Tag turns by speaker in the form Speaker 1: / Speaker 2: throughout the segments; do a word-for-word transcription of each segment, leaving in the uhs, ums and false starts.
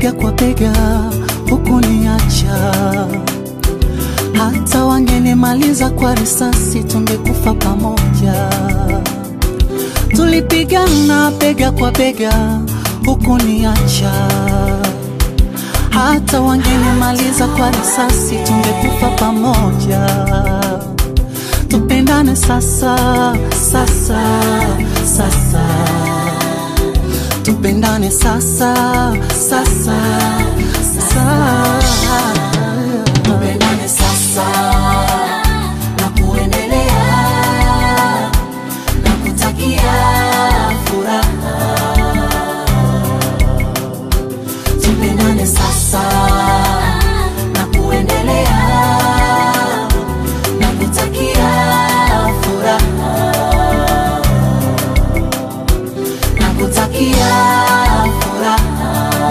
Speaker 1: bega kwa bega, hukuniacha. Hata wangenimaliza kwa risasi, tungekufa pamoja. Tulipigana bega kwa bega, hukuniacha. Hata wangenimaliza kwa risasi, tungekufa pamoja. Tupendane sasa, sasa, sasa. Tupendane sasa, sasa, sasa. Tupendane sasa na kuendelea, na kutakia furaha. Tupendane sasa na kuendelea, na kutakia furaha, na kutakia furaha,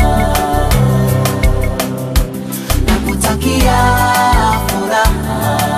Speaker 1: na kutakia furaha.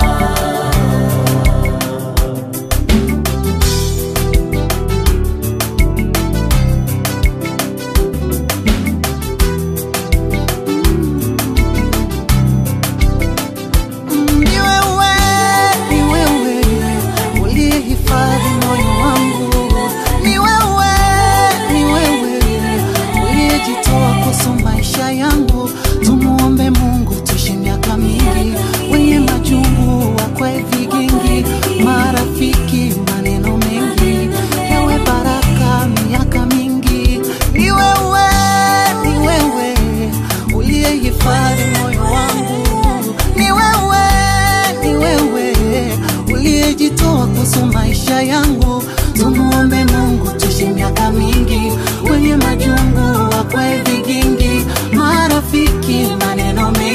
Speaker 1: Tumuombe Mungu tuishi miaka mingi, wenye majungu wakwe vigingi, marafiki maneno mengi, yawe baraka miaka mingi. Ni wewe, ni wewe uliyehifadhi moyo wangu. Ni wewe, ni wewe uliyejitoa kuhusu maisha yangu. Tumuombe Mungu tuishi miaka mingi, wenye majungu wakwe vigingi, marafiki maneno mengi.